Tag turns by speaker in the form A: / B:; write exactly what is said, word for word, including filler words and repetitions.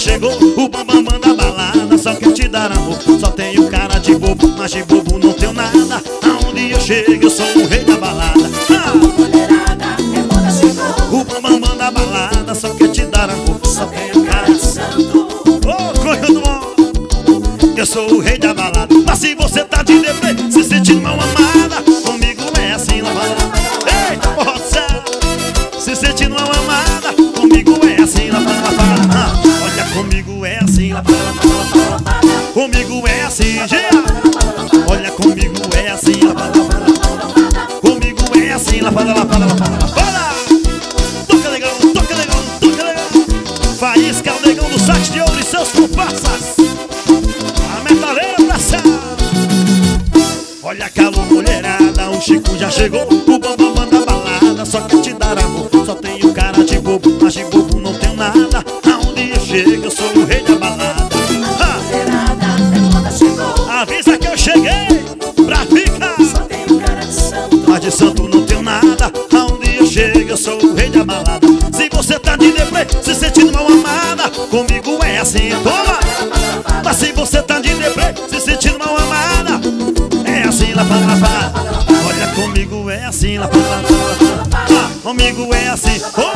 A: chegou, o bambambam da balada só quer te dar amor. Só tenho cara de bobo, mas de bobo não tenho nada. Aonde eu chego eu sou o rei da balada. Ah! O bambambam da balada só quer te dar amor. Só tenho cara de santo. Ô, coisa do mal, eu sou o rei da balada. Mas se você tá de deprê, se sentindo mal amada, comigo é assim, lá vai lá. Ei, moça, se sentindo mal amada, comigo é assim, lá vai lá, lá. Olha, comigo é assim, lá vai lá, lá, lá. Comigo é assim, Gia. Olha, comigo é assim, lá vai lá, lá. Comigo é assim, lá vai lá, lá, lá, lá, lá. Toca legal, toca legal, toca legal. Faísca é o negão do sax de ouro e seus comparsas. A metaleira pra céu. Olha, calor, mulherada, o Chico já chegou. O bambambam da balada só quer te dar amor. Só tenho cara de bobo, mas de bobo não tenho nada. Aonde eu chego eu sou o rei da balada. Ah! Avisa que eu cheguei pra ficar. Só tenho cara de santo, mas de santo não tenho nada. Aonde eu chego eu sou o rei da balada. Se você tá de deprê, se sentindo mal amada, comigo é assim, toma. Mas se você tá de deprê, se sentindo mal amada, é assim, lá, lá, lá. Olha, comigo é assim, lá, lá, lá, lá. Ah, comigo é assim, oh.